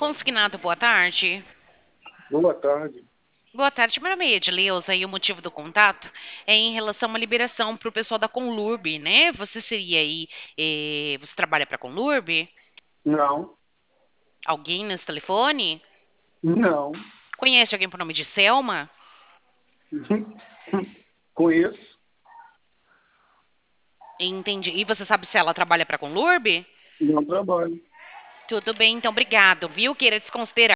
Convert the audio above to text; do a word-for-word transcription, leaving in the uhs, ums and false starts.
Consignado, boa tarde. Boa tarde. Boa tarde, meu nome é Edileuza e o motivo do contato é em relação a uma liberação para o pessoal da Conlurb, né? Você seria aí, eh, você trabalha para a Conlurb? Não, Alguém nesse telefone? não. Conhece alguém por nome de Selma? Conheço. Entendi. E você sabe se ela trabalha para a Conlurb? Não trabalho. Tudo bem, então obrigado, viu? Queira desconsiderar.